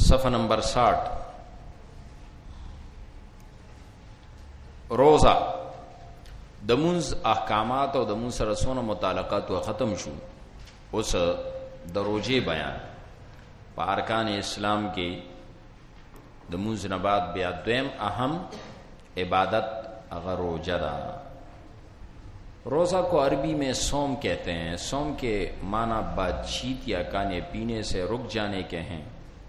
صفحہ نمبر 60. روزہ د منځ احکامات او د منځ سره څونه متعلقات ختم شو. اوس د روزې بیان په ارکان اسلام کې د منځ نه بعد بیا دویم اهم عبادت اگر روزہ دا. روزہ کو عربی میں صوم کہتے ہیں. صوم کے معنی بات چیت یا کھانے پینے سے رک جانے کے ہیں.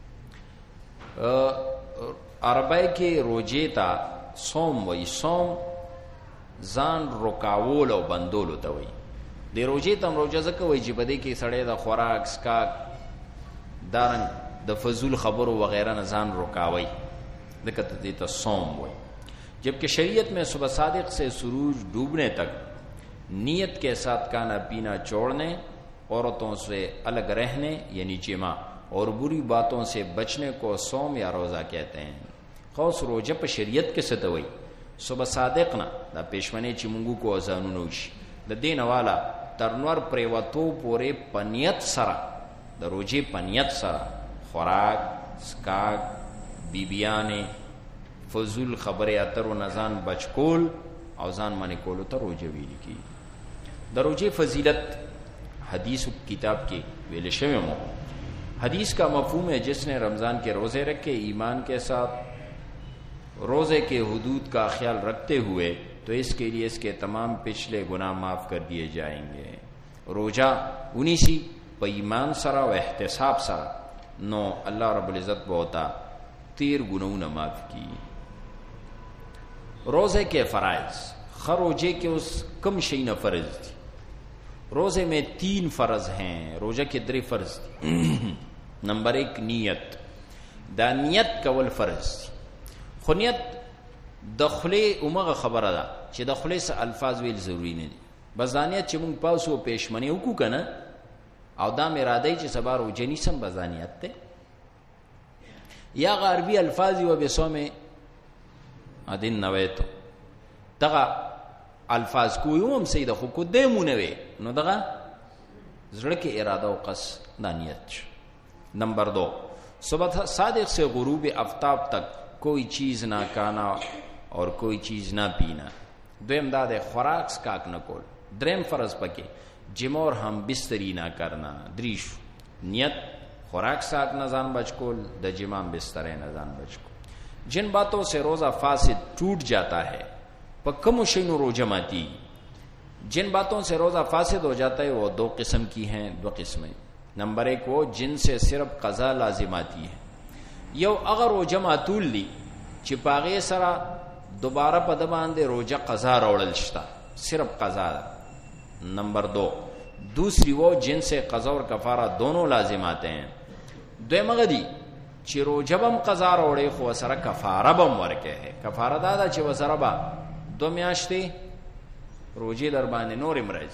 عربی کے روزے تا صوم وی صوم ځان رکاول او بندول ته وي. د روزې تم روزه ځکه وي چې بده کې سړی د خوراک سکاک دارن د فضول خبرو وغیرہ نه ځان رکاوي دغه ته صوم وي. جبکہ شریعت میں صبح صادق سے سورج ڈوبنے تک نیت کے ساتھ کھانا پینا چھوڑنے، عورتوں سے الگ رہنے یعنی جماع اور بری باتوں سے بچنے کو صوم یا روزہ کہتے ہیں. خاص روزه په شریعت کې څه ته وایي؟ صبح صادق نه دا پېشمنې چې مونږ کو اذانونه وشي د دین والا تر نور پریوتو پورې پنیت سره د روزې پنیت سره خوراک سکاک بیبیانې فضول خبره اترو نزان بچکول او ځان باندې کولو ته روزه ویل کی. د روزې فضیلت حدیث کتاب کې ویل شوی مو. حدیث کا مفہوم ہے جس نے رمضان کے روزے رکھے ایمان کے ساتھ روزے کے حدود کا خیال رکھتے ہوئے تو اس کے لیے اس کے تمام پچھلے گناہ معاف کر دیے جائیں گے. روزہ انیسی پا ایمان سرا و احتساب سرا نو اللہ رب العزت بہتا 13 گناہوں معاف کی. روزے کے فرائض خروجے کے اس کم شئین فرض تھی. روزے میں 3 فرض ہیں. روزہ کے 3 فرض تھی. نمبر 1 نیت. دا نیت کول فرض تھی. خو نیت دخلے امغه خبره ده چې دخلے سه الفاظ ویل ضروری نه دي. بس دانیت چې مونږ پاسو پېشمنی وکړو کنه او دا اراده چې سبا روزه نیسم بزانیت ته یا غربي الفاظ و بصوم ادین نویتو دغه الفاظ کوم سید خو کو دمونه وي نو دغه زړه کې اراده او قصد دانیت. نمبر 2 صبح صادق سے غروب آفتاب تک کوئی چیز نہ کھانا اور کوئی چیز نہ پینا. دویم دا دے خوراک سکاک نہ کول. دریم فرض پکے جم اور ہم بستری نہ کرنا. دریش نیت خوراک ساک نہ جان بچ کول د جمام بستر نہ جان بچ کول. جن باتوں سے روزہ فاسد ٹوٹ جاتا ہے پکم شینو روجماتی. جن باتوں سے روزہ فاسد ہو جاتا ہے وہ 2 قسم کی ہیں. 2 قسمیں. نمبر 1 وہ جن سے صرف قضا لازم آتی ہے. یو اگر روجه ماتول لی چې پاغه سره دوباره په د باندې روجه قضا راوړل شتا صرف قضا. نمبر 2 دوسری وہ جن سے قضا اور کفارہ دونوں لازم آتے ہیں. دویم غدی چې روجه بم قضا راوړي خو سره کفاره بم ورکه ہے. کفاره دا چې وسره با 2 میاشتې روجه در باندې نور مرز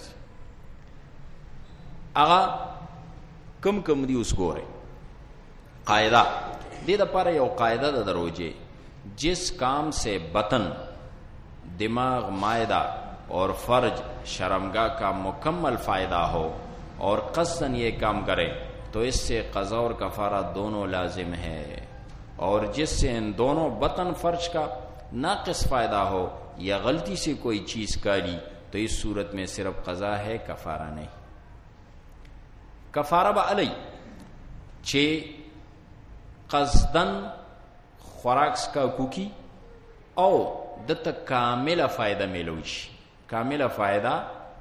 اغا کم دی اوس ګوره قاعده دې د پر یو قاعده د دروجه جس کام سے بطن دماغ معدہ اور فرج شرمگاہ کا مکمل فائدہ ہو اور قصدن یہ کام کرے تو اس سے قضا اور کفارہ دونوں لازم ہے. اور جس سے ان دونوں بطن فرج کا ناقص فائدہ ہو یا غلطی سے کوئی چیز کاری تو اس صورت میں صرف قضا ہے کفارہ نہیں. کفارہ با علی چھے قصدن خوراک سکا کوکی او دتا کامل فائدہ ملوش. کامل فائدہ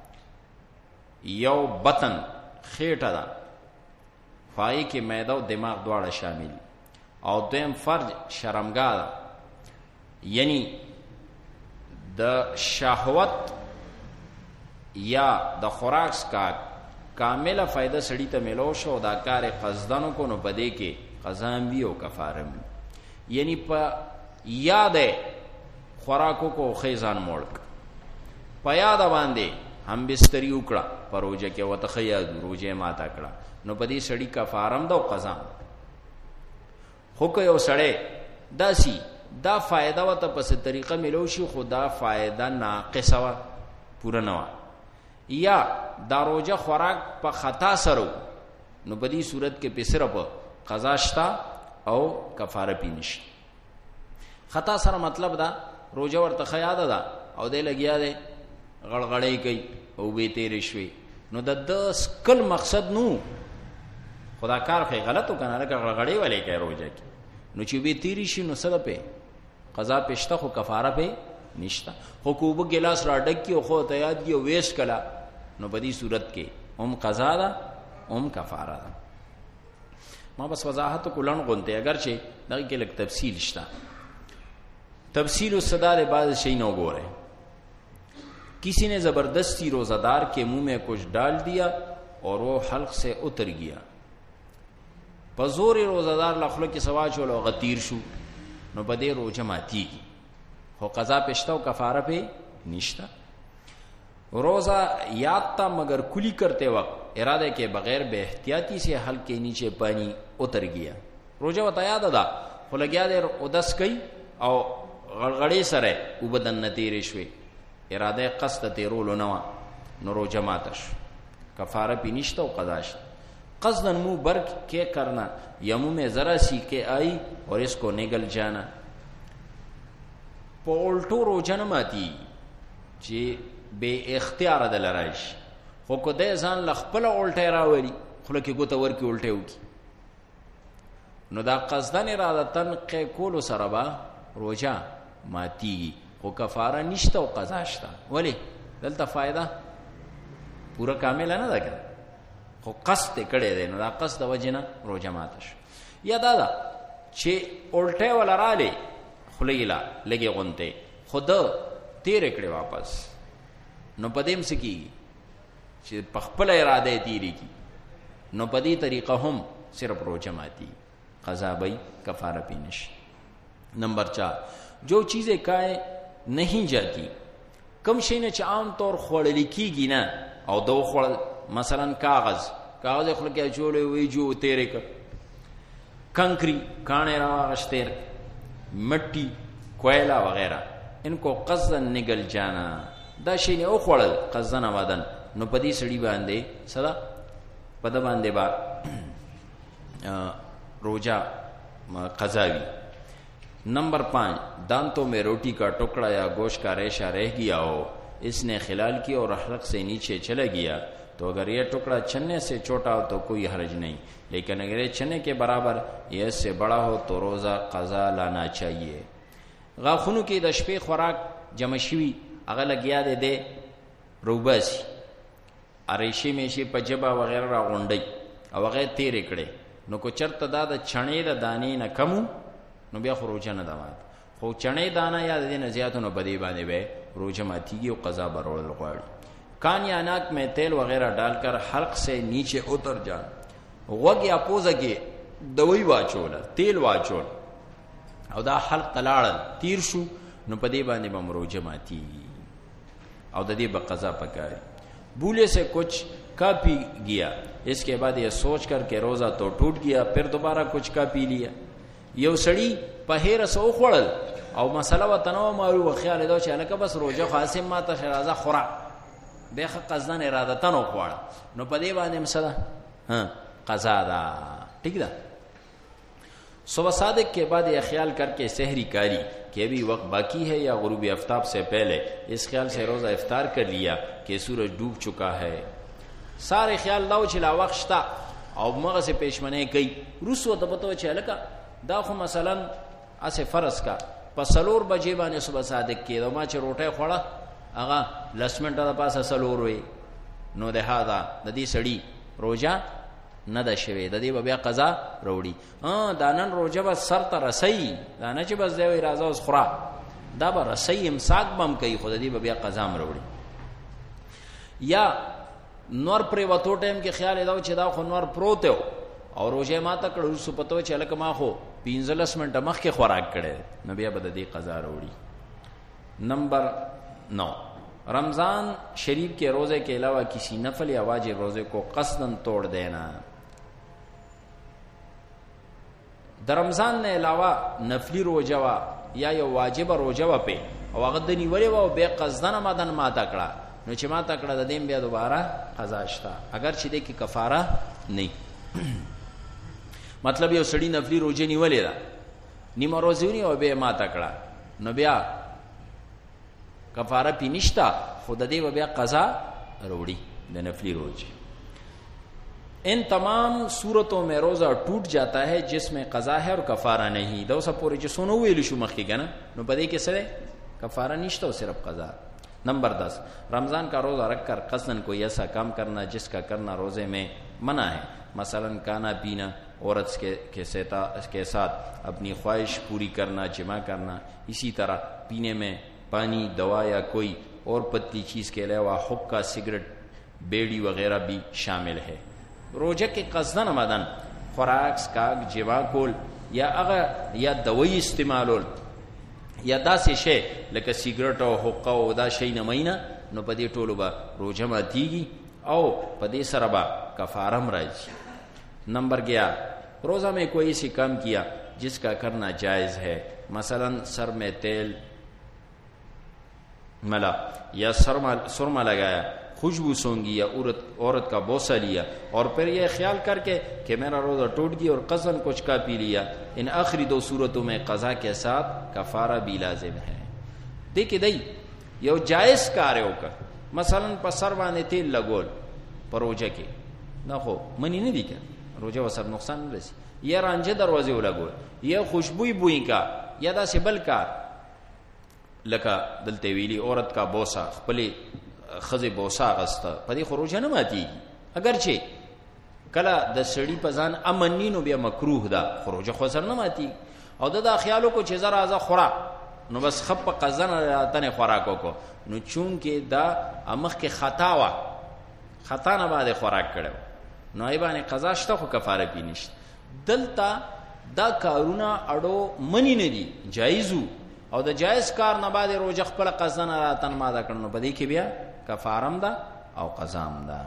یو بطن خیٹا دا فائی کے میدہ و دماغ دوارا شامل او دویم فرج شرمگاہ دا یعنی دا شہوت یا دا خوراک سکا کامل فائدہ سڑی تا ملوش او دا کار قصدنو کو نو بدے کے قضام بھی او کفارم یعنی پا یاد ہے خوراکو کو خیزان موڑک پا یاد باندے ہم بستری اکڑا پا روجہ کے وتخیاد روجہ ماتا کڑا نو پدی سڑی کفارم دا قضام خوکو یو سڑے دا سی دا فائدہ و تا پس طریقہ ملوشی خدا فائدہ ناقص و پورا نوا یا دا روجہ خوراک پا خطا سرو نو پدی صورت کے پسر پا قضاشتا او کفاره پی نشي. خطا سره مطلب دا روزه ورته خیاده ده او دې لګیا دی غړغړې کوي او به تیرې شوي، نو د سکل مقصد نو خدا کار خی غلطو کنه لکه غړغړې ولې کوي روزه کې، نو چې به تیرې شي نو سره په قضا پېشته خو کفاره په نشته. خو کوب ګلاس را ډک کی او خو ته یاد کی ویس کلا نو بدی صورت کې هم قضا ده هم کفاره ده. ما بس وضاحت کولن غونته اگر چې دغه کې لک تفصیل شته. تفصیل الصدار بعض شی نہ گورے. کسی نے زبردستی روزادار کے منہ میں کچھ ڈال دیا اور وہ حلق سے اتر گیا. پزور روزادار لخلو کی سوا چولو غتیر شو نو بدے روزہ ماتی گی، ہو قضا پشتا و کفارہ پہ نشتا. روزہ یاد تا مگر کلی کرتے وقت ارادے کے بغیر بے احتیاطی سے حلق کے نیچے پانی اتر گیا. روزہ وتا یاد ادا خو لگیا دیر ادس کئی او غړغړې سره وبدن نتیرې شوي، اراده قصد تیرولو نو نو روزه ماته شو، کفاره پی نشته او قضا شته. قصدن منہ بر کے کرنا یا منہ میں ذرا سی کے آئی اور اس کو نگل جانا. په الټو روزه نه ماتي چې بے اختیار د لرایش، خو کو د ځان لخپل الټه راوړي خو لکه ګوته ورکی الټه وکي نو دا قصدن ارادتن کې کولو سره با روزه ماتی، خو کفاره نشته او قضا شته. ولی دلته فائدہ پورا کامل نه ده کنه، خو قصد کړي دی نو دا قصد وجنه روزه ماتش. یا دا چې الټه ولراله خلیلا لګي غونته خود تیر کړي واپس نو پدیم سکی چې پخپل اراده تیری کی نو پدی طریقه هم صرف روزه ماتی، قضا بی کفاره پی نشي. نمبر 4 جو چیزیں کائے نہیں جاتی، کم شی نه چې عام طور خوړل کیږي نه او دو خوړل، مثلا کاغذ خپل کې جوړې وي جو تیرې ک کنکری کانے راغشتر مٹی کوئلہ وغیرہ ان کو قصدن نگل جانا دا شی نه او خوړل قصدن آبادن نو پدی سړی باندې صدا پد باندې با روزہ قضاوی. نمبر 5 دانتوں میں روٹی کا ٹکڑا یا گوشت کا ریشہ رہ گیا ہو، اس نے خلال کی اور حلق سے نیچے چلا گیا تو اگر یہ ٹکڑا چنے سے چھوٹا ہو تو کوئی حرج نہیں، لیکن اگر یہ چنے کے برابر یا اس سے بڑا ہو تو روزہ قضا لانا چاہیے. غاخونو کې د شپې خوراک جمع شوي هغه لګیا دی روباسي اریشي میشي په جبا وغیرہ را غونډي او هغه تیرې کړي نو کو چرته دا د چڼې د دانې نه کمو نو بیا خو روزه نه دوات، خو چڼې دانا یا د نه زیاتو نو بدی باندې به روزه ماتیږي او قضا برول غواړي. کان یا ناک میں تیل وغیرہ ڈال کر حلق سے نیچے اتر جان، غوږ یا پوزه کې دوی واچول تیل واچول او دا حلق تلاړل تیر شو نو پدی باندې به روزه ماتیږي او د دې به قضا پکاري. بھولے سے کچھ کا پی گیا، اس کے بعد یہ سوچ کر کہ روزہ تو ٹوٹ گیا پھر دوبارہ کچھ کا پی لیا. یو سړی په هیر سو خوړل او مسله وتنو مارو خیال دا چې الکه بس روزه خاصم ما ته شرازه خورا دغه قصدن ارادتن خوړ نو په دې باندې مسله قضا دا ٹھیک ده. صبح صادق کے بعد یہ خیال کر کے سحری کاری کہ ابھی وقت باقی ہے یا غروب آفتاب سے پہلے اس خیال سے روزہ افطار کر لیا کہ سورج ڈوب چکا ہے. سارے خیال داو چې لا وخت شتا او مغه سے پېشمنه کوي روسو ته پتو چې الکه دا خو مثلا اسه فرض کا پسلور بجې باندې صبح صادق کې ما چې روټه خوړه هغه لسمنټه د پاسه سلور وي نو ده هاذا د دې سړی روزه نه ده شوی، د دې بیا قضا وروړي. دانن روزه بس سر ته رسي دانه چې بس دی راځه اوس خورا دا به رسي امساک بم کوي خو د دې بیا قضا وروړي. یا نور پر وته ټیم کې خیال دا چې دا خو نور پروت او روزه ما ته کړو سو پتو چې الک ما خو 15 منټه مخ کې خوراک کړي نو بیا به د دې قضا وروړي. نمبر 9 رمضان شریف کے روزے کے علاوہ کسی نفل یا واجب روزے کو قصدن توڑ دینا. در رمضان نے علاوہ نفلی روزہ وا یا یو واجب روزہ وا په او هغه د نیولې و به قصدن مدن ما تکړه نو چې ما تکړه د دیم بیا دوباره قضا شته اگر چې د کی کفاره نه. مطلب یو سړی نفلی روزه نیولې ده، نیمه روزه ونی او به ما تکړه، نو بیا کفاره پی نشتا، خود دې و بیا قضا وروړي د نفلی روزه. ان تمام صورتوں میں روزہ ٹوٹ جاتا ہے جس میں قضا ہے اور کفارہ نہیں. دا اوسه پورې چې سونو ویل شو مخکې کنه، نو پدې کې سره کفارہ نشته او صرف قضا. نمبر 10 رمضان کا روزہ رکھ کر قصدن کوئی ایسا کام کرنا جس کا کرنا روزے میں منع ہے، مثلا کھانا پینا، عورت کے ساتھ اپنی خواہش پوری کرنا، جمع کرنا، اسی طرح پینے میں پانی، دوا یا کوئی اور پتلی چیز کے علاوہ حقہ، سگریٹ، بیڑی وغیرہ بھی شامل ہے. روزه کې قصدن آمدن خوراک، سکاک، جما کول یا یا دوی استعمالول یا داسې شی لکه سیګریټ او حقه او دا شی نه مینه، نو په دې ټولو به روزه ماتیږي او په دې سره به کفاره هم راځي. نمبر 11 روزہ میں کوئی ایسی کام کیا جس کا کرنا جائز ہے، مثلا سر میں تیل ملا یا سرما لگایا، خوشبو سونگی یا عورت کا بوسہ لیا اور پھر یہ خیال کر کے کہ میرا روزہ ٹوٹ گیا اور قصدن کچھ کا پی لیا، ان آخری 2 صورتوں میں قضا کے ساتھ کفارہ بھی لازم ہے. دیکھیں دئی یو جائز کار وکړه، مثلا په سر باندې تیل لګول په روزه کې نه خو منی نه دي کړه، روزه وسر نقصان نه رسي، یا رانجه دروازه ولګول یا خوشبوئی بوئی کا یا دا سبل کار لکه دلته ویلی عورت کا بوسہ، خپل خزه بوسا غسته په دې خروج نه ماتي، اگر چې کله د سړی په ځان امنی نو بیا مکروه ده، خروج خو سر نه ماتي. او دا خیالو کو چې زرا ازه خورا نو بس خپ قزن راتنه خوراکو کو، نو چون کې دا امخ کې خطا نه باندې خوراک کړو، نو ای باندې قضا شته خو کفاره پی نشته. دلته دا کارونه اړو منی نه دي، جایزو، او د جائز کار نه بعد روزه خپل قزن راتن ماده کړنو په دې کې بیا کفارم دا او قضام دا.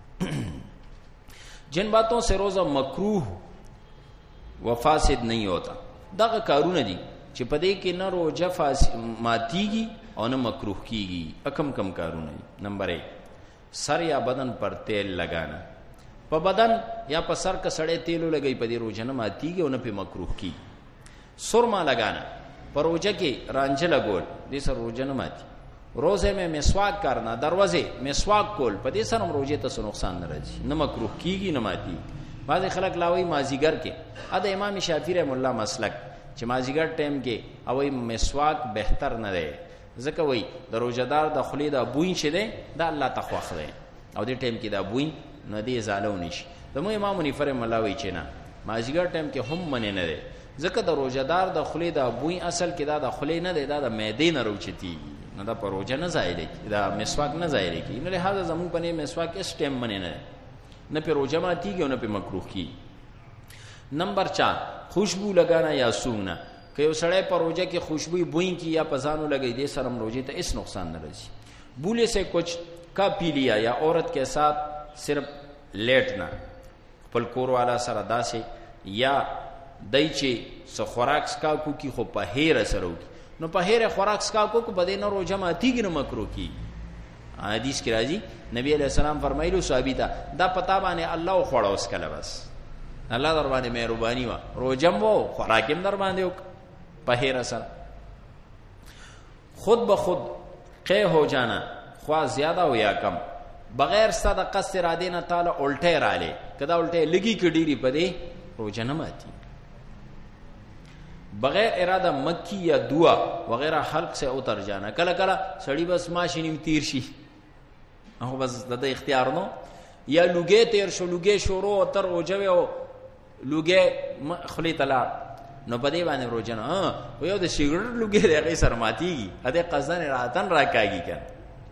جن باتوں سے روزہ مکروہ و فاسد نہیں ہوتا، دغه کارونه دي چې په دې کې نه روزه ماتیږي او نه مکروہ کیږي. کم کارونه دي. نمبر 1 سر یا بدن پر تیل لگانا، په بدن یا په سر کې سړې تیلو لګي په دې روزه نه ماتیږي او نه په مکروہ کیږي. سرما لگانا پر روزه کې رانجه لګول دې سر روزه نه ماتي. روزه میں مسواک کرنا، دروازه مسواک کول په دې سره روزه ته نقصان نه راځي، نه مکروه کیږي نه ماتي. بعض خلک لاوي مازیګر کې اده امام شافعی رحم الله مسلک چې مازیګر ټیم کې او مسواک بهتر نه دی، ځکه وای د روزدار د خلی د بوین شه دی دا الله تخواخ دی او دې ټیم کې دا بوین نه دی زالو نشي. د مو امام منیفر رحم الله وای چې نه مازیګر ټیم کې هم منه نه دی، ځکه د روزدار د خلی د بوین اصل کې دا د خلی نه دی، دا د معدې نه روچتی نه، دا پروژه نه ظاهر کی، دا مسواک نه ظاهر کی. نو لہذا زمون پنه مسواک اس ټیم باندې نه په روزه ماتیږي او نه په مکروه کی. نمبر 4 خوشبو لگانا یا سونگنا، کہ یو سړی په روزه کې خوشبو بوئی کی یا پزانو لګی دې سره روزه ته اس نقصان نه راځي. بولے سے کچھ کا پی لیا یا عورت کے ساتھ صرف لیٹنا، خپل کور والا سره داسې یا دای چې څو خوراک سکا کو کی خو په هیر سره وکي، نو په هیر خوراک سکا کو بده نه روزه ماتیږي نه مکروه کی. حدیث کې راځي نبی علیہ السلام فرمایلو صحابی ته دا پتا باندې الله خوړه اوس کله بس الله در باندې مهرباني وا، روزم وو خوراکم در باندې وک په هیر سره. خود بخود قے ہو جانا، خواہ زیادہ ہو یا کم، بغیر صد قصد ارادے نہ تعالی الٹے را لے، کدا الٹے لگی کی ڈیری پدے روزہ نہ ماتی. بغیر ارادہ مکی یا دعا وغیرہ حلق سے اتر جانا، کلا کلا سڑی بس ماشینی تیر شي او بس د اختیار نو، یا لوګې تیر شو لوګې شورو اتر اوجوي او لوګې خلی طلاق، نو پدې باندې روزه نه او یو د سیګریټ لوګې دغه سره ماتيږي، اده قصدن راتن راکاږي کنه.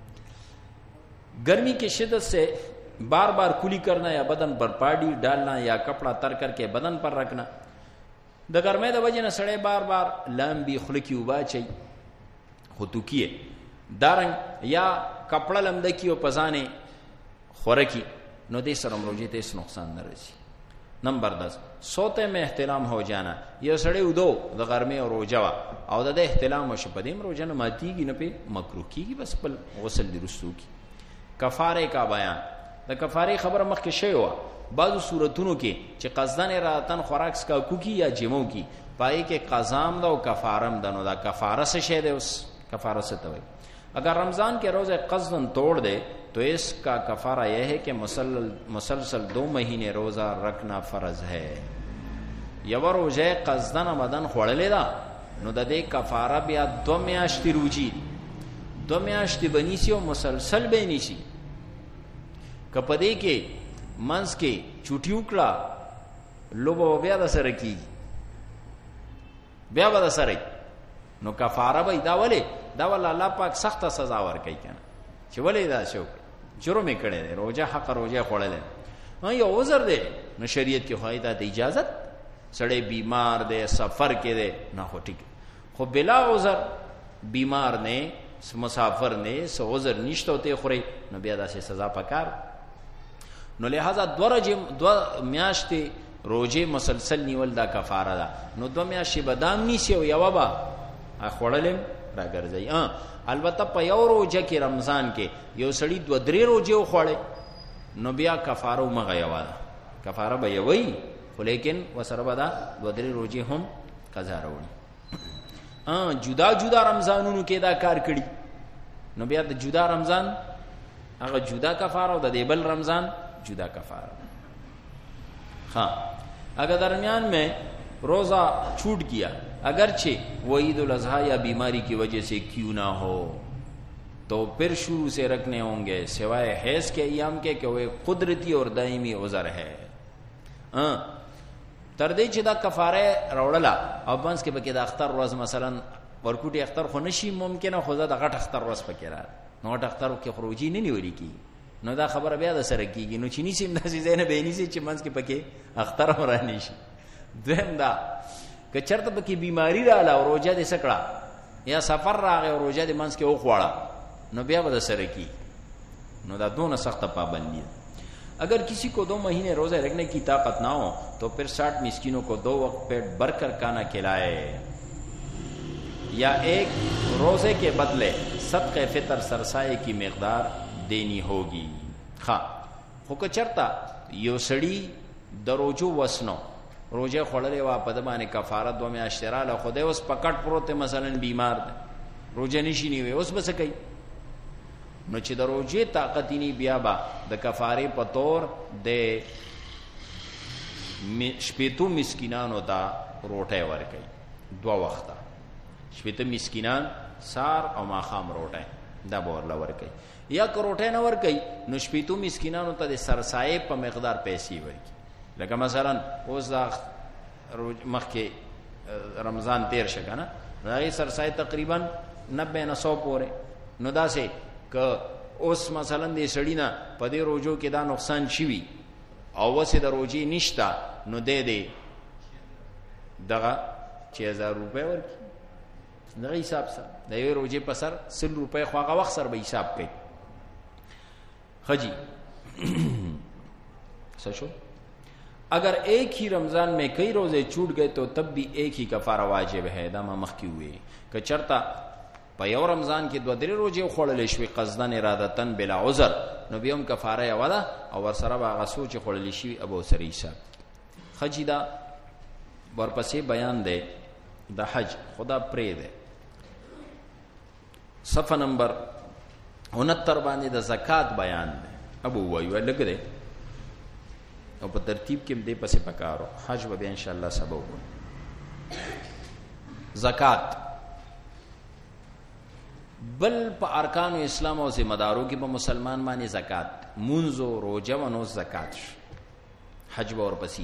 गर्मी की शिद्दत से बार बार कुली करना या बदन पर पानी डालना या कपड़ा तर करके बदन पर रखना, د ګرمۍ د وجې نه سړی بار بار لامبي خوله کې اوبه اچوي خو توکیې دارنګ یا کپڑا لمده کی او پزانې خوره کی، نو دې سره روزې ته هیڅ نقصان نه رسي. نمبر 10 سوتے میں احتلام ہو جانا، یو سړی ودو د ګرمۍ او روزه وا او د احتلام وشو په دې روزه نه ماتیږي نه په مکروه کیږي، بس بل غسل دی رسو کی. کفاره کا بیان، د کفاره خبره مخکې شوی و. بعضو صورتونو کې چې قصدن ارادتن خوراک سکا کوکی یا جمو کی پای کې قضام دا او کفارم دا. نو دا کفاره سے شے دے, اس کفاره سے توئی. اگر رمضان کے روزے قصدن توڑ دے تو اس کا کفارہ یہ ہے کہ مسلسل 2 مہینے روزہ رکھنا فرض ہے. یو روزه قصدن آمدن خوړلې ده نو د دې کفاره بیا 2 میاشتې روزي 2 میاشتې بنیسی او مسلسل به نیسی. کپدې کې منس کې چوټي وکړه لوبو بیا د سره کی بیا به د سره نو کفاره به دا ولې دا ول الله پاک سخت سزا ورکړي کنه چې ولې دا شو جرم یې کړی روزه حق روزه خوړلې یو عذر دی نو شریعت کې فائدہ د اجازت سړی بیمار دی سفر کې دی نه خو ٹھیک خو بلا عذر بیمار نه مسافر نه سو عذر نشته ته خوري نو بیا داسې سزا پکار. نو لہذا 2 میاشتې روزه مسلسل نیول دا کفاره ده. نو 2 میاشتې بادام نیسی او یو با خوړلم راګرځي. البته په یو روزه کې رمضان کې یو سړی 2-3 روزه خوړې نو بیا کفاره مغه یوا ده کفاره به یوي خو لیکن وسره بدا 2-3 روزه هم قضا راوړي. جدا جدا رمضانونو کې دا کار کړي نو بیا د جدا رمضان هغه جدا کفاره او د دیبل رمضان جدا کفاره. हाँ अगर दरमियान में रोज़ा छूट गया अगरचे वो ईद उल अज़हा या बीमारी की वजह से क्यों ना हो तो फिर शुरू से रखने होंगे सिवाय हैज़ के अय्याम के कि वो कुदरती और दायमी उज़र है. तर्दे चिदा कफारे रोड़ला अब बंस के बके अख्तर रोज़ मसलन वर्कुटी अख्तर खुनशी मुमकिन है खुदा दगट अख्तर रोज़ पकेरा नोट अख्तर के खरोजी नहीं निवली की نو دا خبره بیا د سره کیږي. نو چینی سیم داسې زینه بینی سي چې منځ کې پکې اختر ورانی شي. دویم دا که چرته پکې بیماری رااله او روزه دې سکړه یا سفر راغی او روزه دې منځ کې وخوړه نو بیا به د سره کی. نو دا دونه سخت پابندی ہے. اگر کسی کو 2 مہینے روزہ رکھنے کی طاقت نہ ہو تو پھر 60 مسکینوں کو 2 وقت پیٹ بھر کر کھانا کھلائے یا ایک روزے کے بدلے صدقہ فطر سرسائے کی مقدار دینی ہوگی. خو که چرتا یو سړی د روزو وسنو روزه خوړلې وا په د باندې کفاره 2 میاشتې رااله خدای اوس پکټ پروت مثلا بیمار ده روزه نشي نیوي اوس بس کوي نو چې د روزه طاقت ني بیا با د کفاره په تور د شپېتو مسکینانو ته روټه ورکړي 2 وخته شپېته مسکینان سار او ماخام روټه دا بورلا ورکړي یا کروټه نه ورکړي نو شپېتو مسکینانو ته د سرسایه په مقدار پیسې ورکړي. لکه مثلا اوس دا مخکې رمضان تیر شګه نه راغی سرسایه تقریبا 90-100 پورې نو داسې که اوس مثلا د سړی نه په دې روزو کې دا نقصان شي او وسه د روزي نشتا نو دې دغه 6000 روپے ورکړي دغه حساب سره د یو روزي په سر 100 روپے خو هغه وخت سره به حساب کوي. خجی سچو اگر ایک ہی رمضان میں کئی روزے چھوٹ گئے تو تب بھی ایک ہی کفارہ واجب ہے. دا ما مخکی ہوئے کہ چرتا په یو رمضان کې 2-3 روزې خوړلې شوې قصدن ارادتن بلا عذر نو بیا هم کفاره یې ودا او ور سره به غسو چې خوړلې شي ابو سری حساب. خجی دا ورپسې بیان دی د حج خدا پرې دی صفحه نمبر 69 باندې د زکات بیان دی. ابو وایو لګ دی او په ترتیب کې دې پسې پکارو حج به ان شاء الله سبب. زکات بل په ارکان اسلام او ذمہ دارو کې په مسلمان باندې زکات منځو روزه ونو زکات حج اور پسې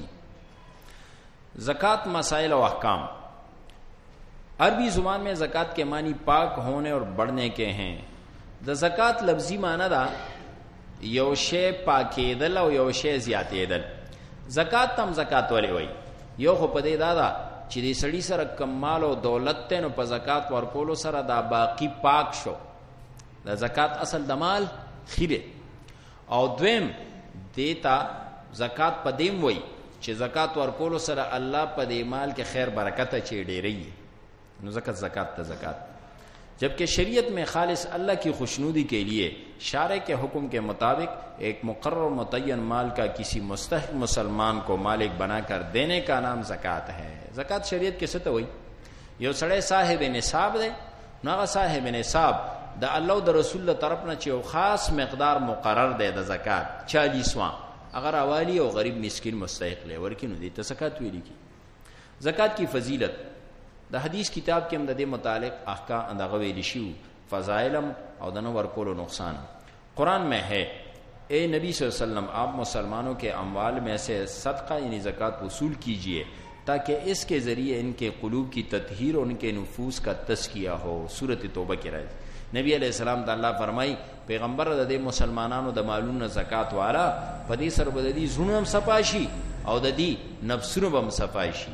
زکات مسائل و احکام. عربی زبان میں زکات کے معنی پاک ہونے اور بڑھنے کے ہیں. د زکات لفظی معنی دا یو شی پاکیدل او یو شی زیاتیدل. زکات تم زکات ولې وای یو خو په دې دا چې دې سړی سره کمال او دولت ته نو په زکات ورکولو سره دا باقی پاک شو. د زکات اصل د مال خیره او دویم دیتا زکات په دیم وای چې زکات ورکولو سره الله په دې مال کې خیر برکت چي ډېرې نو زکات ته زکات. जबकि शरीयत में खालिस अल्लाह की खुशनुदी के लिए शारे के हुक्म के मुताबिक एक मुकर्रर मुतय्यन माल का किसी मुस्तहिक मुसलमान को मालिक बनाकर देने का नाम ज़कात है। ज़कात शरीयत के सत हुई यो सड़े साहिब निसाब दे ना साहिब निसाब द अल्लाह द रसूल तरफ न चे खास मकदार मुकर्रर दे द ज़कात 40वां अगर अवाली और गरीब मिस्किन मुस्तहिक ले वर्किन दी तो ज़कात वेली की। ज़कात की फजीलत द हदीस किताब के अंदर मुतालिक अहका अंदगवेली शिव फ़ज़ाइलम और दनो वर्कोल नुकसान कुरान में है। ए नबी सल्लल्लाहु अलैहि वसल्लम आप मुसलमानों के अमवाल में से सदका यानी ज़कात वसूल कीजिए ताकि इसके ज़रिए इनके क़ुलूब की तत्हीर और उनके नफूस का तज़किया हो। सूरत तौबा की राय नबी अलैहिस्सलाम ताला फरमाई पैगंबर दे मुसलमानानो द मालूम ज़कात वाला पदी सरबदी जुनम सफाशी और ददी नफ्सुन बम सफाशी।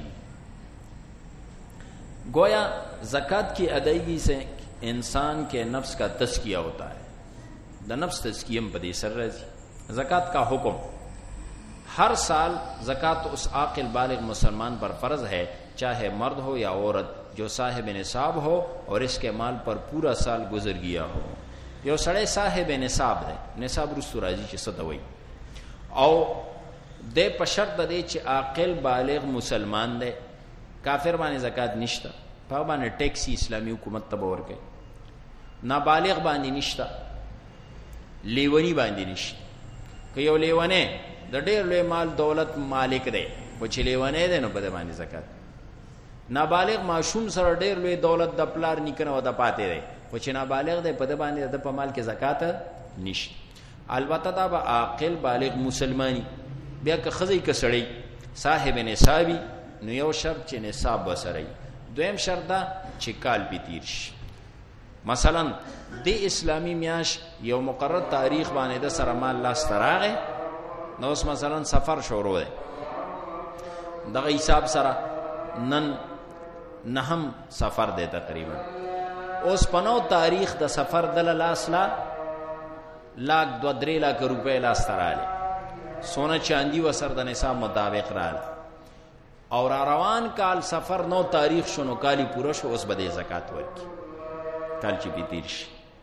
गोया ज़कात की अदायगी से इंसान के नफ्स का तज़किया होता है। द नफ्स तज़कियम पदी सर रजी। ज़कात का हुक्म हर साल ज़कात उस आकिल बालिग मुसलमान पर फ़र्ज है चाहे मर्द हो या औरत जो साहिब निसाब हो और इसके माल पर पूरा साल गुजर गया हो। यो सड़े साहिब निसाब है निसाब रुस्तु राजी चे सदवई और दे पशर्त दे चे आकिल बालिग मुसलमान दे काफिर बाने ज़कात निश्ता पाबाने टैक्सी इस्लामी हुकूमत तबवर के नाबालिग बानी निश्ता लेवनी बानी निश्ता कि यो लेवने द ढेर ले माल दौलत मालिक दे कुछ लेवने दे नो बदे बानी ज़कात नाबालिग माशूम सर ढेर ले दौलत द प्लार निकन व द पाते दे कुछ नाबालिग दे पदे बानी द पमाल के ज़कात निश अलबत्ता दा आकिल बालिग मुसलमानी बिया क खज़ी क सड़ी साहिब निसाबी नो यो शर्त चे निसाब बसरई दोयम शर्त दा चे काल पितीरश मसलन दे इस्लामी म्याश यो मुकर्रर तारीख बाने द सरमाल लास तरागे नौ उस मसलन सफर शुरू है दगा हिसाब सरा नन नहम सफर दे तकरीबन उस पनो तारीख द सफर दल लासला लाख 2-3 लाख रुपए लास तराले सोना चांदी व सर द निसाब मुताबिक राल और रवान काल सफर 9 तारीख शुनो काली पूरा शो उस बदे ज़कात वर्की काल चिपी तीर्श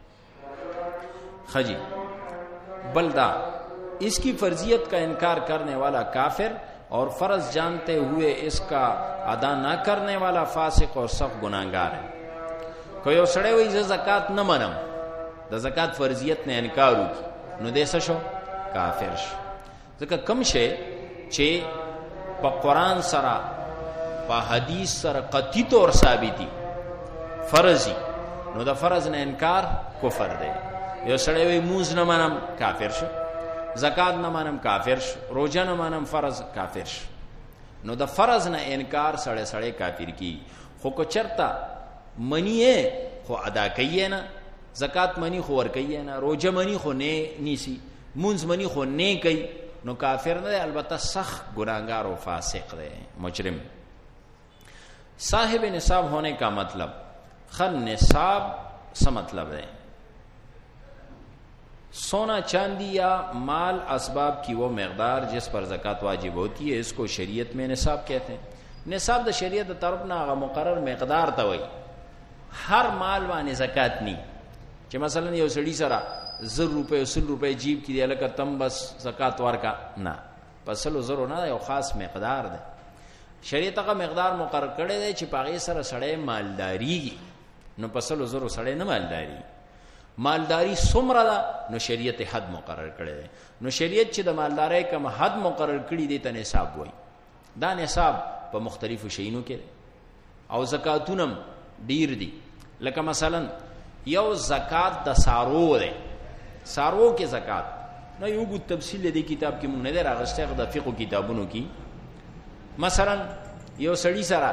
खजी बल्दा इसकी फर्जियत का इनकार करने वाला काफिर और फर्ज जानते हुए इसका अदा न करने वाला फासिक और सख्त गुनाहगार है। कोई सड़े हुई ज़कात न मनम द ज़कात फर्जियत ने इनकार की नु देश शो काफिर ज़का कम शे चे प कुरान सरा प हदीस सरा कती तौर साबिती फर्जी नु द फर्ज ने इनकार कुफर दे। यो सड़े हुई मूज न मनम काफिर शो ज़कात न मानम काफिर रोजा न मानम फर्ज काफिर नो द फर्ज न इनकार सड़े सड़े काफिर की खो को चरता मनिए खो अदा कहिए ना ज़कात मनी खो वर कहिए ना रोजा मनी खो ने नीसी मुंज मनी खो ने कही नो काफिर न अलबत्ता सख्त गुनाहगार और फासिक दे मुजरिम। साहिब निसाब होने का मतलब खन निसाब सा मतलब है सोना चांदी या माल असबाब की वो मकदार जिस पर ज़कात वाजिब होती है इसको शरीयत में निसाब कहते हैं। निसाब द शरीयत तरफ ना मुकर्रर मकदार तवई हर माल वाने ज़कात नहीं कि मसलन ये सड़ी सरा 100 रुपए 100 रुपए जीब की दिया तम बस ज़कात वार का ना पसल ज़रो ना यो खास मकदार दे शरीयत का मकदार मुकर्रर करे दे छिपागे सर सड़े मालदारी की न पसल ज़रो सड़े न मालदारी मालदारी सुमरा दा नो शरीयत हद मुकर्रर करे दे नो शरीयत च द मालदारे कम हद मुकर्रर कड़ी दे त निसाब वई दा निसाब प मुख्तलिफ शैनो के और ज़कातुनम डीर दी लका मसलन यो ज़कात द सारो दे सारो के ज़कात न यो तफसील दे किताब की मुने दे रागस्ते द फिqh किताबुनो की मसलन यो सड़ी सरा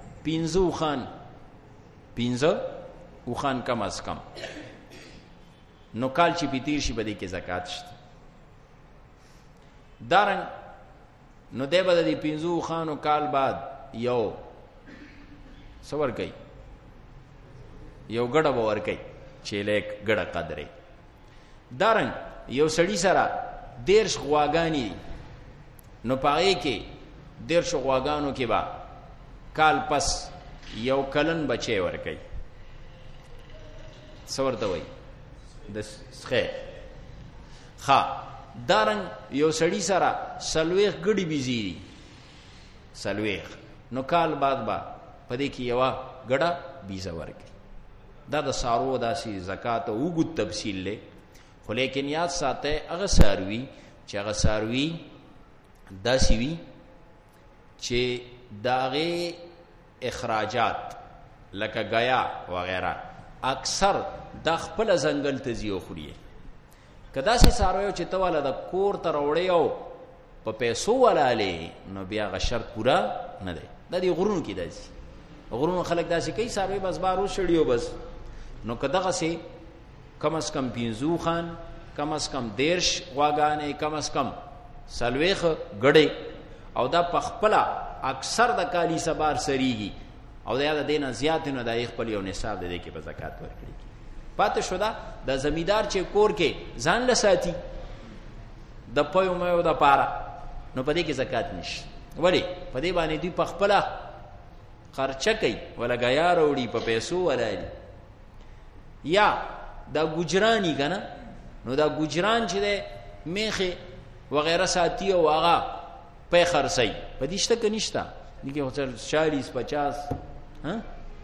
5 खान कम अज कम नो काल ची पितीर शी बदी के ज़कात शता दारंग नो दे बदा दी 5 खानो काल बाद यो सवर गई यो गड़ा बावर गई चेले एक गड़ा कदरे दारंग यो सड़ी सरा 1.5 गवागानी नो पाए के 1.5 गवागानों के बाद काल पस यो कलन बचे वर गई څورته وای د خیر ها دارنګ یو سړی سره سلويخ ګډي بيزي سلويخ نو کال بعد با پدې کې یو ګډه بیزه ورکړي دا د سارو داسي زکات او وګ تفصیل له خو لیکن یاد ساته هغه ساروي چې هغه ساروي داسي وي چې داغه اخراجات لکه غیا وغیرہ اکثر د خپل ځنګل ته زیو خوري کدا سي ساروي چې تواله د کور تر وړي او په پیسو ولاله نو بیا غ شرط پورا نه دی د دې غرونو کې داسي غرونو خلک داسي کوي ساروي بس بارو شړیو بس نو کداغه سي کم از کم پینزو خان کم از کم دیرش غواګانې کم از کم سلويخ غړې او دا پخپلا اکثر د کالی سبار سریږي او دا د دینه زیات نه د خپل یو نصاب د دې کې په زکات ورکړي پاتې شو دا د زمیدار چې کور کې ځان لساتی د پيو مې د پاره نو په دې کې زکات نشي ولی په دې باندې دوی پخپلا خرچه کوي ولا غیا وروړي په پیسو ولایي یا دا ګجرانی کنه نو دا ګجران چې ده میخه وغیرہ ساتي او هغه په خرڅي په دې شته کې نشته دغه هوتل 40 50 ها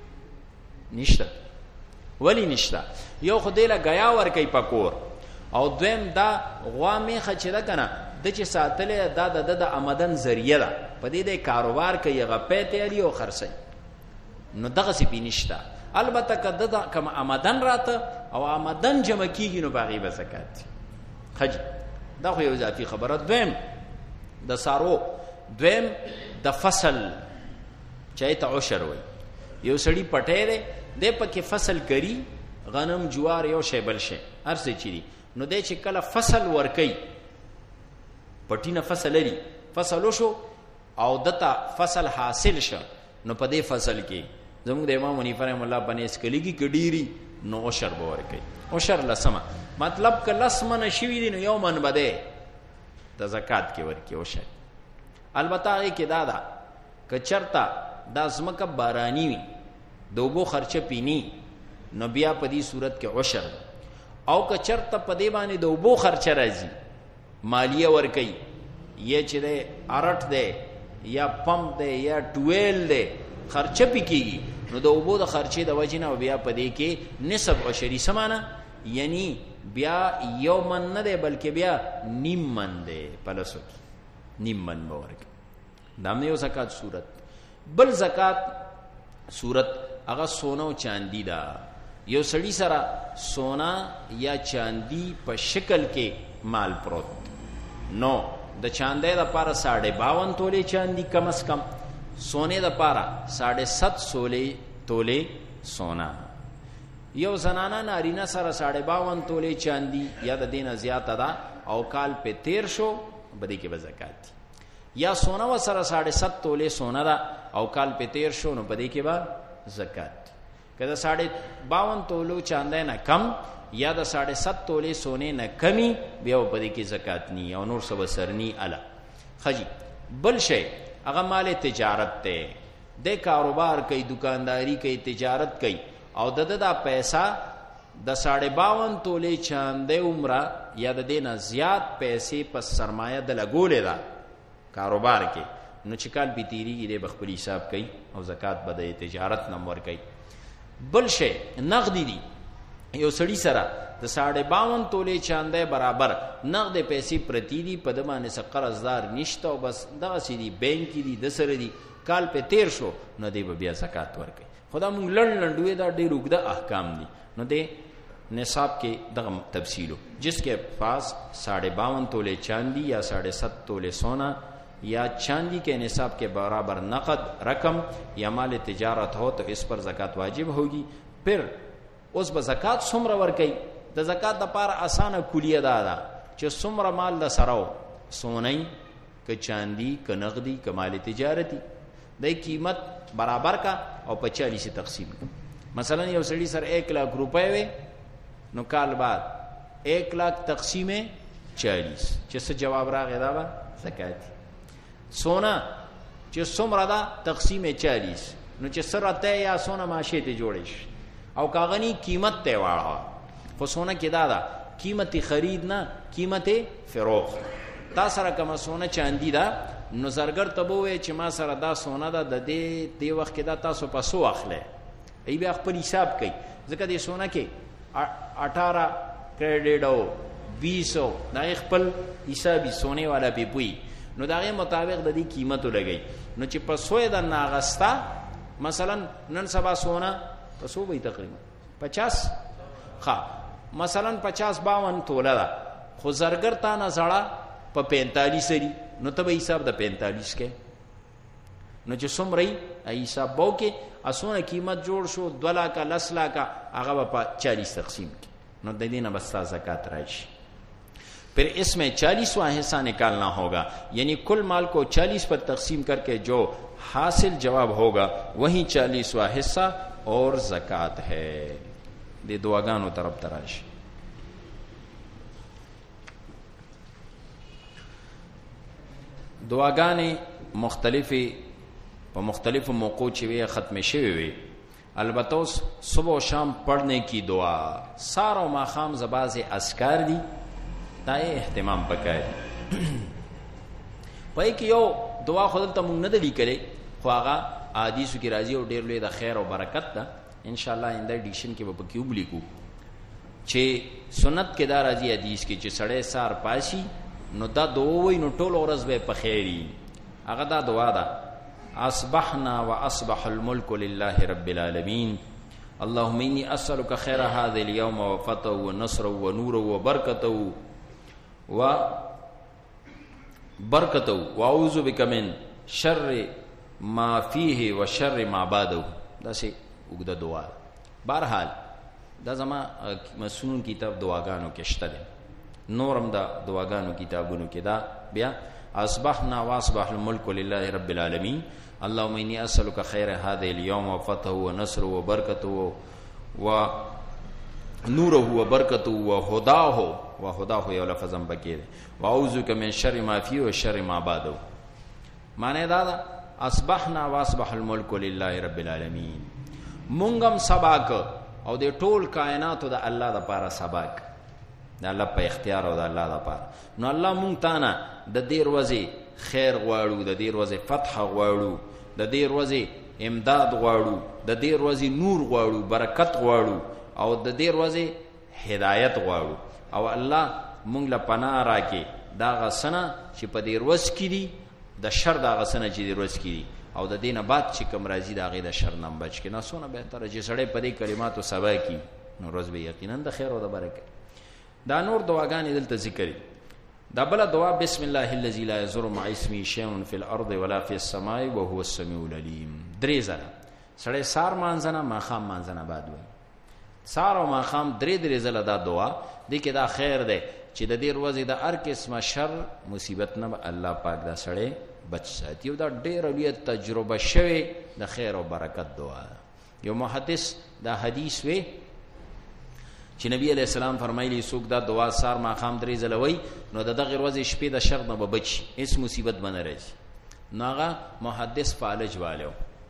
نشته ولی نشته یو خدای له غیا ور کوي پکور او دویم دا غوا میخه چې ده کنه د چې ساتلې دا د آمدن ذریعہ ده په دې د کاروبار کوي غپې تیاری او خرڅي نو دغه سی پینشته البته کده کما آمدن راته او آمدن جمع کیږي نو باغی به زکات حج دا خو یو اضافي خبره دویم د سارو دویم د فصل چایته عشر وي یو سړی پټه ده پکې فصل کری غنم جوار یو شی بل شی هر څه چي نو د چې کله فصل ورکي پټینه فصل لري فصل شو او دتا فصل حاصل شو نو په دې فصل کې زموږ د امام حنیفه رحم الله بنس کلیږي کډيري نو عشر باور کوي عشر لسمه مطلب ک لسمه شوی دي نو یو من بده د زکات کې ورکی عشر البته کې دادا ک چرتا د زمکه بارانی وي دوبو خرچه پینی نو بیا په دې صورت کې عشر او ک چرتا په دې باندې دوبو خرچه راځي مالیه ور کوي یا چې ده ارټ ده یا پمپ ده یا ټویل ده خرچه پکېږي نو د اوبو د خرچې د وجنه بیا پدې کې نسب عشری سمانه یعنی بیا یو من نه دی بلکې بیا نیم من دی پلسو نیم من باورک دام نه یو زکات صورت بل زکات صورت هغه سونا او چاندی دا یو سړی سره سونا یا چاندی په شکل کې مال پروت نو د چاندې د پاره 52 تولې چاندی کم از کم سونے دا پارا 7.5 تولے سونا یو زنانا نارینا سره 52 تولے چاندی یا د دینه زیات ادا او کال په 13 شو بدی کې زکات یا سونا و سره 7.5 تولے سونا دا او کال په 13 شو نو بدی کې با زکات کله 52 تولو چاندې نه کم یا د 7.5 تولے سونے نه کمی بیا بدی کې زکات نی او نور سب سرنی الا خجی بل شی هغه مال تجارت ته د کاروبار کوي دکانداری کوي تجارت کوي او د پیسہ د 52 تولې چاندې عمره یا د دینه زیات پیسې په سرمایه د لګولې دا کاروبار کې نو چې کال بیتیری د بخپل حساب کوي او زکات به د تجارت نمبر کوي بل شی نقدی دی یو سړی سره د 52 تولې چاندې برابر نقد پیسې پرتی دی په دمانه سره قرضدار نشته او بس دغه سړي بانک دی د سره دی کال په 13 شو نو دی بیا زکات ورکړي خدا مونږ لړلندوي دا ډېر وګړه احکام دي نو دی نصاب کې دغه تفصیلو جس کے پاس 52 تولے چاندی یا 7.5 تولے سونا یا چاندی کے نصاب کے برابر نقد رقم یا مال تجارت ہو تو اس پر زکات واجب ہوگی پھر اوس به زکات څومره ورکي د زکات د پاره اسانه کلیه ده چې څومره مال د سراو سونی ک چاندی ک نقدی ک مال تجارتی د قیمت برابر کا او 45 سے تقسیم مثلا یو سړی سره 1 लाख روپے وي نو کال بعد 1 लाख تقسیم 40 چې څه جواب راغی دا به زکات سونا چې څومره ده تقسیم 40 نو چې سره ته یا سونا ماشه ته جوړیش او کاغنی قیمت ته واړه. خو سونه کې دا قیمت خرید نه قیمت فروخت. تا سره کوم سونه چاندی دا نو زرګر ته وې چې ما سره دا سونه دا د دې وخت کې دا تاسو په سو اخله ای بیا خپل حساب کوي ځکه دې سونه کې 18 کریډټ او 20 دا خپل حسابي سونه والا به پوي نو داغه مطابق د دې قیمت لګي. نو چې په سوې د ناغستا مثلا نن سبا سونه په سو به تقریبا 50 مثلا 50-52 توله ده خو زرګر تا نه زړه په 45 سری نو ته به حساب د 45 کې نو چې څومره حساب بو کې اسونه قیمت جوړ شو 2 लाख 10 लाख هغه په 40 تقسیم کی نو د دې نه بس زکات راشي. پھر اس میں 40واں حصہ نکالنا ہوگا یعنی کل مال کو 40 پر تقسیم کر کے جو حاصل جواب ہوگا وہی 40واں حصہ اور زکات ہے. دې دعاګانو طرف تراشي. دعاګانې مختلفې په مختلفو موقعو چې وي ختم شوي وي البته صبح و شام پڑھنے کی دعا سار و ماخام زباز اذکار دي دا اهتمام پکای پای کې یو دعا خود ته مونږ نه دی لیکلې خو هغه حدیثو کې راځي او ډېر لوی د خیر او برکت ده ان شاء الله انده ایډیشن کې به پکې ولیکو چې سنت کې دا راځي حدیث کې چې سړی سار پاسي نو دا دوی نو ټول ورځ به په خیری هغه دا دعا ده اصبحنا واصبح الملك لله رب العالمين اللهم اني اسالك خير هذا اليوم وفتحه ونصره ونوره وبركته واعوذ بك من شر ما فيه وشر ما بعده. دا سي وګدا دعا. بهرحال دا زما مسنون کتاب دعاګانو کې شته ده نورم دا دعاګانو کتابونو کې دا بیا اصبحنا واصبح الملك لله رب العالمين اللهم اني اسالك خير هذا اليوم وفتحه ونصره وبركته ونوره وبركته وهداه یو لفظم بکیر واعوذ بك من شر ما فيه وشر ما بعده. معنی دا اصبحنا واصبح الملك لله رب العالمين مونږم سباک او د ټول کائناتو د الله د پاره سباک د الله په اختیار او د الله د پاره نو الله مونږ ته نه د دې ورځې خیر غواړو د دې ورځې فتح غواړو د دې ورځې امداد غواړو د دې ورځې نور غواړو برکت غواړو او د دې ورځې هدایت غواړو او الله مونږ له پناه راکې دا غسنه چې په دې ورځ کې دي د شر دا غسنه چې دې ورځ کې دي او د دینه بعد چې کوم راځي دا غي د شر نه بچ کې نه سونه به تر چې سړی په دې کلماتو سبا کی نو روز به یقینا د خیر او د برکت. دا نور دعاګانې دلته ذکر دا بل دعا بسم الله الذي لا يضر مع اسمه شيء في الارض ولا في السماء وهو السميع العليم. درې ځله سړی سار مانځنه ماخام مانځنه بعد وي سار او ماخام درې ځله دا دعا دې کې دا خیر ده چې د دې ورځې د هر قسمه شر مصیبت نه الله پاک دا سړی بچ ساتي. دا ډېر لوی تجربه شوی د خیر او برکت دعا. یو محدث دا حدیث وی چې نبی علیہ السلام فرمایلی څوک دا دعا سار ماخام درې ځله وای نو د دغه ورځې شپې د شر نه به بچي هیڅ مصیبت باندې راځي. ناغه محدث فالج والو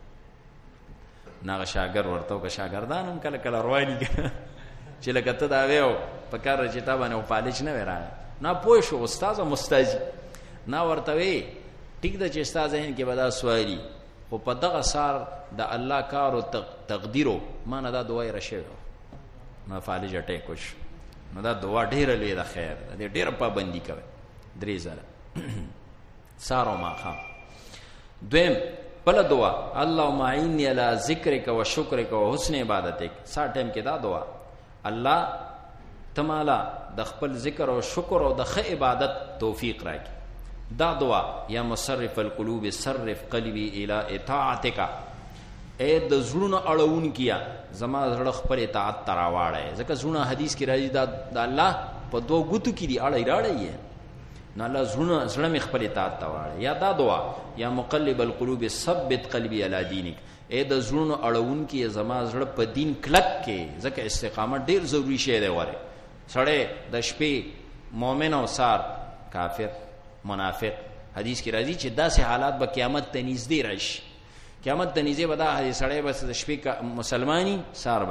ناغه شاګرد ورته که شاګردانم کله کله رواني چې لکه ته دا ویو په کار چې تا باندې فالج نه ورانه نه پوه شو استاد او مستاجي نه ورته وی ټیک د چې استاد هین کې ودا سوالي خو په دغه سار د الله کار او تقدیرو ما نه دا دعای رشه ما فالج اٹیک وش نو دا دعا ډیره لوی د خیر د ډیره پابندي کوي درې ځله سارو ما خام. دویم بل دعا اللهم اعني على ذکرک و شکرک و حسن عبادتک. سار ټیم کې دا دعا الله تمالا د خپل ذکر او شکر او د ښه عبادت توفیق راکړي. دا دعا یا مصرف القلوب صرف قلبي الى اطاعتک اے د زړونو اړون کیا زما زړه خپل اطاعت تراواړی ځکه زړه حدیث کې راځي دا د الله په دوه ګوتو کې دی اړی راړی نه الله زړه مې خپل اطاعت تراواړی. یا دا دعا یا مقلب القلوب ثبت قلبي على دینک اے د زړونو اړون کې زما زړه په دین کلک کې ځکه استقامت ډیر ضروری شی دی. وره سړی د شپې مؤمن او سار کافر منافق حدیث کې راځي چې داسې حالات به قیامت ته نږدې راشي. قیامت ته نږدې به دا حدیث سړی بس د شپې مسلمانی سار به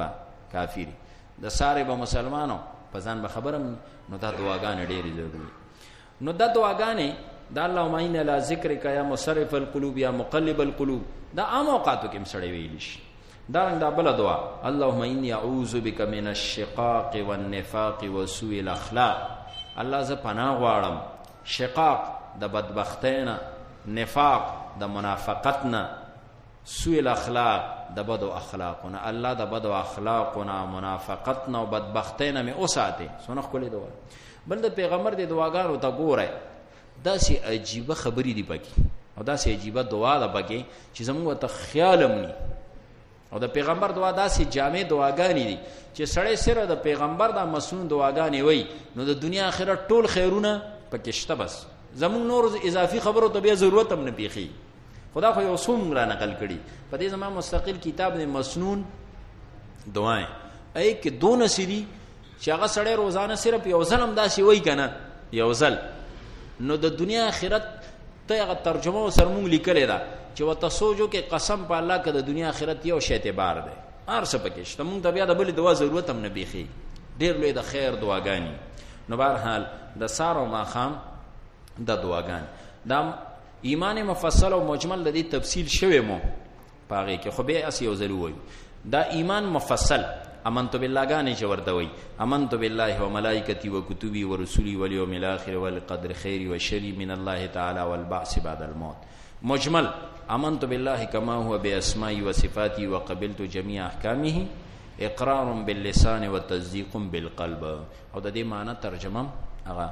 کافر د ساره به مسلمانو په ځان به خبرم نو دا دعاګانې ډېرې ضروري. نو دا دعاګانې دا اللهم انا لا ذکرک یا مصرف القلوب یا مقلب القلوب دا عام اوقاتو کې سړی ویلی شي. دا رنګ دا بل دعا اللهم انی اعوذ بک من الشقاق والنفاق وسوء الاخلاق. الله ز پناه غواړم شقاق د بدبختینا، نفاق د منافقتنا، سوء الاخلاق د بدو اخلاقنا. الله د بدو اخلاقنا، منافقتنا او بدبختینا می اوساته. سونه خولې دعا. بل د پیغمبر د دعاګانو ته ګوره دا سي عجیب خبرې دی پکې او دا سي عجیب دعا ده پکې چې زموږ ته خیالم ني. او د پیغمبر دعا دا سي جامع دعاګانې دي چې سړی سره د پیغمبر د مسنون دعاګانې وای نو د دنیا آخرت ټول خیرونه پکې شته. بس زموږ نور اضافي خبرو ته بیا ضرورت هم نه پیخي. خدا خو یو څوم را نقل کړي په دې زما مستقل کتاب د مسنون دعائیں ای کې دون سری چې هغه سړی روزانه صرف یو ځل هم داسې وای کنه یو ځل نو د دنیا آخرت ته هغه ترجمه سره مونږ لیکلې ده چې وته سوچو کې قسم په الله کې د دنیا آخرت یو شی اعتبار ده هر څه پکې شته. مونږ ته بیا د بل دعا ضرورت هم نه بیخي. ډېر لوی د خیر دعاګانې. نو بهرحال د سار او ماخام د دعاګان دا ایمان مفصل او مجمل د دې تفصیل شوی مو پاره کې خو به اس یو ضروري وي. دا ایمان مفصل امنت بالله غانې چې ورته وي امنت بالله وملائکتی وکتبی ورسولی والیوم الاخر والقدر خیر و شر من الله تعالی والبعث بعد الموت. مجمل امنت بالله كما هو باسماء وصفاته وقبلت جميع احکامه اقرار باللسان وتصديق بالقلب. او د دې معنی ترجمه هغه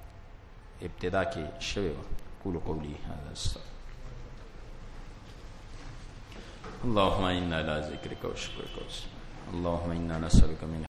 ابتدا کې شوی. قولوا قولي هذا استغفر اللهم انا على ذكرك وشكرك اللهم انا نسألك من